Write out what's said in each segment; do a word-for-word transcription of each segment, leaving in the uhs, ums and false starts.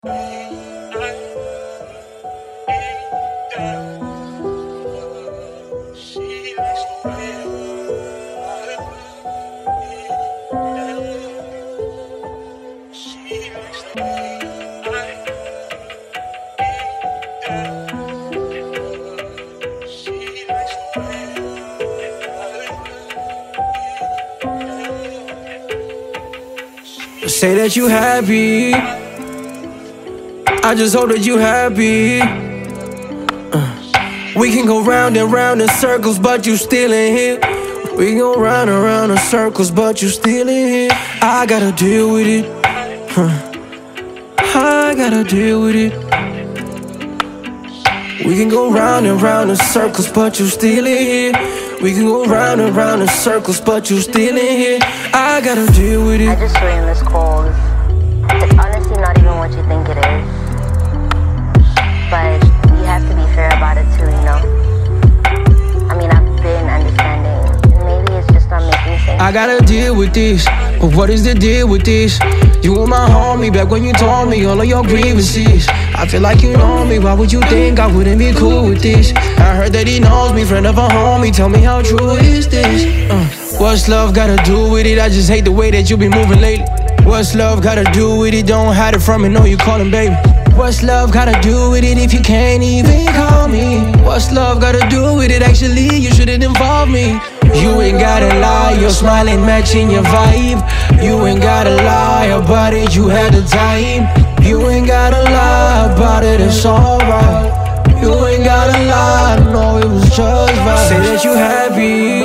Say that you happy. I just hope that you happy. uh, We can go round and round in circles, but you still in here. We can go round and round in circles, but you still in here. I gotta deal with it. huh. I gotta deal with it. We can go round and round in circles, but you still in here. We can go round and round in circles, but you still in here. I gotta deal with it. I just saw you in this calls. It's honestly not even what you think it is. But you have to be fair about it too, you know? I mean, I've been understanding. Maybe it's just not making sense. I gotta deal with this, but what is the deal with this? You were my homie back when you told me all of your grievances. I feel like you know me, why would you think I wouldn't be cool with this? I heard that he knows me, friend of a homie, tell me how true is this? uh, What's love gotta do with it? I just hate the way that you been moving lately. What's love gotta do with it? Don't hide it from me, know you callin' baby. What's love gotta do with it if you can't even call me? What's love gotta do with it? Actually, you shouldn't involve me. You ain't gotta lie, your smiling matching your vibe. You ain't gotta lie about it, you had the time. You ain't gotta lie about it, it's alright. You ain't gotta lie, no, it was just right. Say that you happy.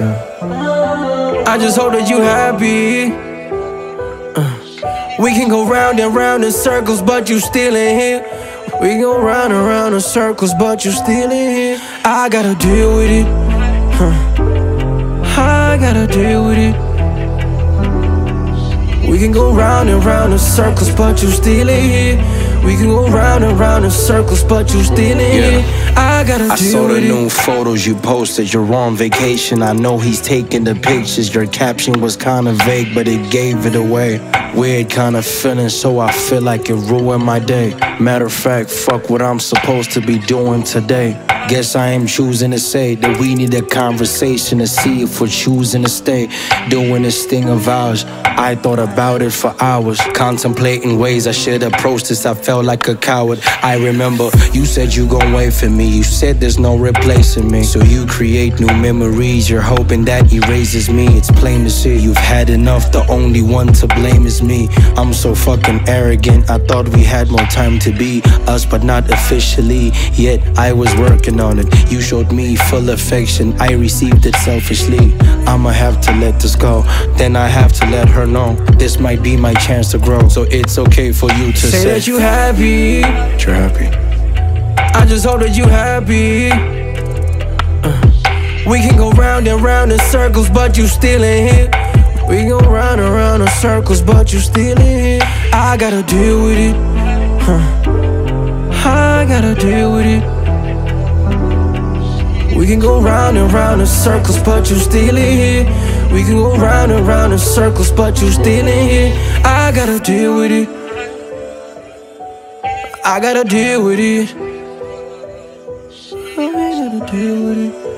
I just hope that you happy. uh, We can go round and round in circles, but you still in here. We can go round and round in circles, but you still in here. I gotta deal with it. huh. I gotta deal with it. We can go round and round in circles, but you still in here. We can go round and round in circles, but you still in here. I gotta I deal saw the with new it. photos you posted, you're on vacation. I know he's taking the pictures. Your caption was kinda vague, but it gave it away. Weird kinda feeling, so I feel like it ruined my day. Matter of fact, fuck what I'm supposed to be doing today. Guess I am choosing to say that we need a conversation to see if we're choosing to stay. Doing this thing of ours, I thought about it for hours, contemplating ways I should approach this. I felt like a coward. I remember you said you gon' wait for me. You said there's no replacing me. So you create new memories, you're hoping that erases me. It's plain to see you've had enough, the only one to blame is me. I'm so fucking arrogant, I thought we had more time to be us, but not officially. Yet I was working on it. You showed me full affection, I received it selfishly. I'ma have to let this go, then I have to let her know this might be my chance to grow. So it's okay for you to say, Say that you happy. that you're happy. I just hope that you happy. uh, We can go round and round in circles, but you still in here. We can go round and round in circles, but you still in here. I gotta deal with it. huh. I gotta deal with it. We can go round and round in circles, but you still in here. We can go round and round in circles, but you still in here. I gotta deal with it. I gotta deal with it. I gotta deal with it.